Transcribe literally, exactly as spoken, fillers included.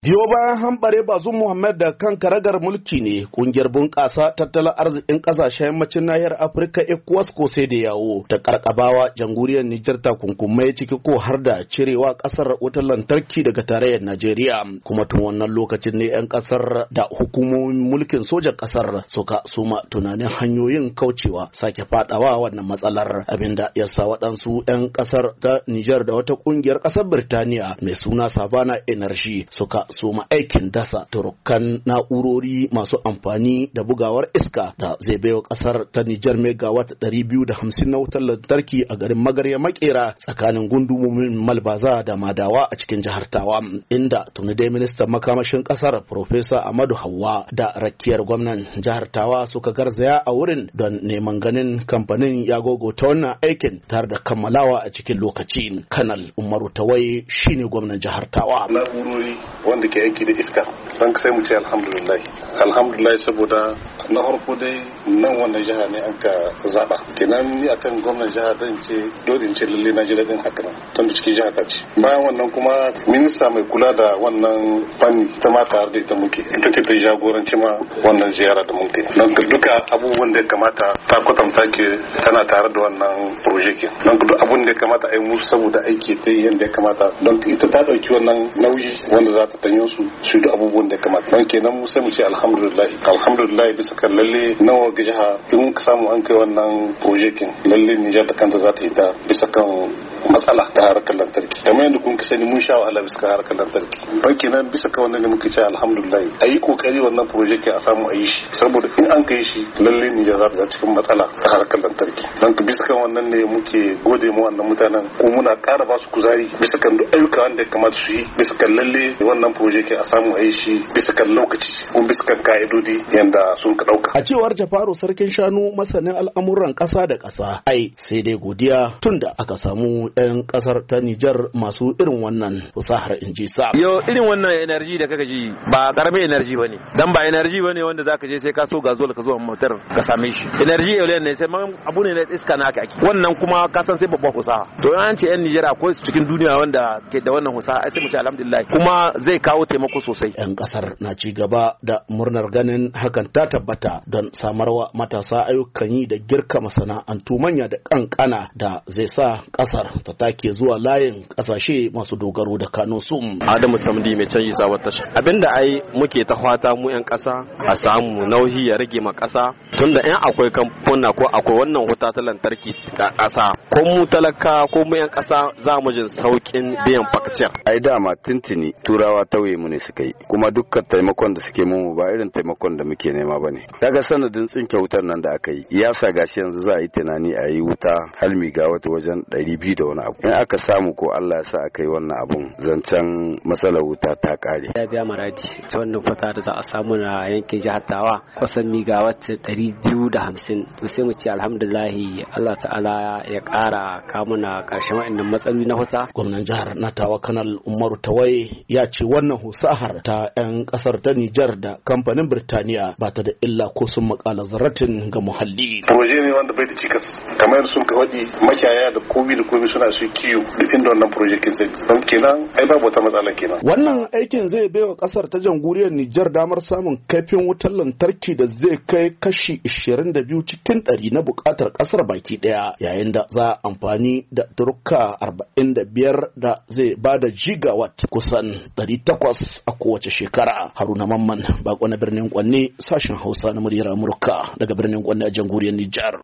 Biyo bayan hambare Bazum Muhammad da kan karagar mulki ne kungiyar bunƙasa tattalin arzikin ƙasashen yammacin nahiyar Afirka ECOWAS ko sai da yawo da karkabawa jamhuriyar Nijar takunkumai ciki ko har da cirewa ƙasar wutar lantarki daga tarayyar Najeriya, kuma tun wannan lokacin ne 'yan ƙasar da hukumomin mulkin sojan ƙasar suka suma tunanin hanyoyin kaucewa sake fadawa wannan matsalar, abinda ya sa waɗansu 'yan ƙasar ta Nijar da wata kungiyar ƙasar Birtaniya mai suna Savannah Energy suka soma aikin dasa turukan na'urori masu amfani da bugawar iska da zai baiwa kasar ta Nijar megawatt ɗari biyu da hamsin na wutar lantarki a garin Magarya Makera tsakanin gundumomin Malbaza da Madawa a cikin jihar Tawa, inda tuni dai ministan makamashin kasar Professor Amadu Hawwa da rakiyar gwamnan jihar Tawa suka garzaya a wurin don neman ganin kamfanin ya gogota wannan aikin tare da kammalawa a cikin lokaci. Kanal Umaru Tawai shine gwamnan jihar Tawa. da ke aiki da iska don sai mu ce alhamdulillah alhamdulillah saboda na farko dai nan wannan jiha ne an ka zaba kenan ni akan gwamnan jiha dan ce dole in ce lalle na ji dadin haka nan tun da cikin jiha ta ce bayan wannan kuma minista mai kula da wannan fanni ta ma tare da ita muke ita ce ta jagoranci ma wannan ziyara da muke don duka abubuwan da ya kamata ta kwatanta ke tana tare da wannan project don duk abun da ya kamata a yi musu saboda aiki ta yadda ya kamata don ita ta dauki wannan nauyi wanda za ta tanyo su su da abubuwan da ya kamata don kenan mu sai mu ce alhamdulillah alhamdulillah bisa kan lalle nawa ga jiha in ka samu an kai wannan projekin lalle Nijar da kanta za ta yi ta bisa kan matsala ta harkar lantarki kamar yadda kun sani mun sha wahala bisa harkar lantarki don kenan bisa kan wannan ne muke ce alhamdulillah a yi kokari wannan projekin a samu a yi shi saboda in an kai shi lalle Nijar za ta cikin matsala ta harkar lantarki don bisa kan wannan ne muke gode mu wannan mutanen ko muna ƙara ba su kuzari bisa kan duk ayyuka wanda ya kamata su yi bisa kan lalle wannan projekin a samu a yi shi bisa kan lokaci ko bisa kan ka'idodi yanda sun ka dauka. A cewar Jafaru sarkin shanu masanin al'amuran ƙasa da ƙasa ai sai dai godiya tunda aka samu 'yan ƙasar ta Nijar masu irin wannan fasahar inji sa. Yo irin wannan energy da kaka ji ba karamin energy bane dan ba energy bane wanda zaka je sai ka so gazol ka zo motar ka same shi. Energy yau ne sai abu ne na iska naka ake. Wannan kuma ka san sai babban fasaha. To an ce 'yan Nijar akwai su cikin duniya wanda ke da wannan fasaha sai mu ce alhamdulillah kuma zai kawo taimako sosai. 'Yan ƙasar na ci gaba da murnar ganin hakan ta tabbata don samarwa matasa ayyukan yi da girka masana'antu manya da kankana da zai sa ƙasar ta take zuwa layin ƙasashe masu dogaro da kanunsu. Adamu Samdi mai canji sabuwar tasha. Abinda ai muke ta fata mu 'yan ƙasa a samu nauyi ya rage ma ƙasa tunda in akwai kamfuna ko akwai wannan wuta ta lantarki a ƙasa ko mu talaka ko mu 'yan ƙasa za mu jin sauƙin biyan fakciyar. Ai dama tuntuni turawa tauye mu ne suka yi kuma dukkan taimakon da suke mu ba irin taimakon da muke nema bane. Daga sanadin tsinke wutar nan da aka yi ya sa gashi yanzu za a yi tunani a yi wuta halmi ga wata wajen ɗari biyu da wani abu. In aka samu ko Allah ya sa aka yi wannan abun zancen matsalar wuta ta kare. Ya biya maradi ta wannan kwata da za a samu na yankin jihar Tawa kusan megawatt ɗari biyu da hamsin. To sai mu ce alhamdulillah Allah ta'ala ya ƙara kamuna ƙarshen waɗannan matsaloli na wuta. Gwamnan jihar na Tawa Kanal Umaru Tawai ya ce wannan husahar ta 'yan ƙasar ta Nijar da kamfanin Birtaniya ba ta da illa ko sun makala zarratin ga muhalli. Proje ne wanda bai da cikas kamar sun ka waɗi makiyaya da komi da komi suna su kiyo duk inda wannan projekin zai don kenan ai babu wata matsala kenan. Wannan aikin zai baiwa kasar ta jamhuriyar Nijar damar samun kaifin wutar lantarki da zai kai kashi ishirin da biyu cikin ɗari na buƙatar kasar baki ɗaya yayin da za a amfani da turka arba'in da biyar da zai ba da gigawatt kusan ɗari takwas a kowace shekara. Haruna Mamman bako na birnin Kwanne sashen Hausa na muryar Amurka daga birnin Kwanne a jamhuriyar Nijar.